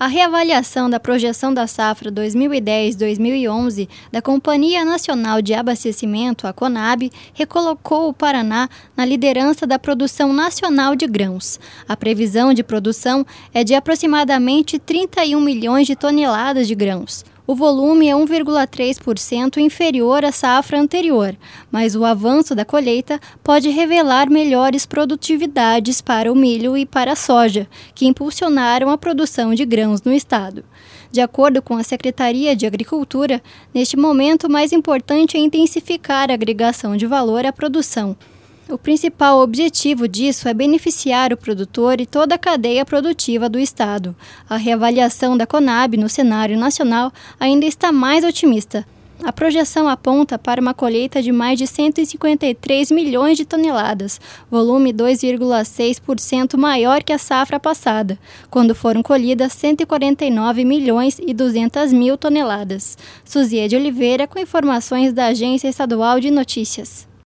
A reavaliação da projeção da safra 2010-2011 da Companhia Nacional de Abastecimento, a Conab, recolocou o Paraná na liderança da produção nacional de grãos. A previsão de produção é de aproximadamente 31 milhões de toneladas de grãos. O volume é 1,3% inferior à safra anterior, mas o avanço da colheita pode revelar melhores produtividades para o milho e para a soja, que impulsionaram a produção de grãos no estado. De acordo com a Secretaria de Agricultura, neste momento o mais importante é intensificar a agregação de valor à produção. O principal objetivo disso é beneficiar o produtor e toda a cadeia produtiva do estado. A reavaliação da Conab no cenário nacional ainda está mais otimista. A projeção aponta para uma colheita de mais de 153 milhões de toneladas, volume 2,6% maior que a safra passada, quando foram colhidas 149 milhões e 200 mil toneladas. Suziê de Oliveira com informações da Agência Estadual de Notícias.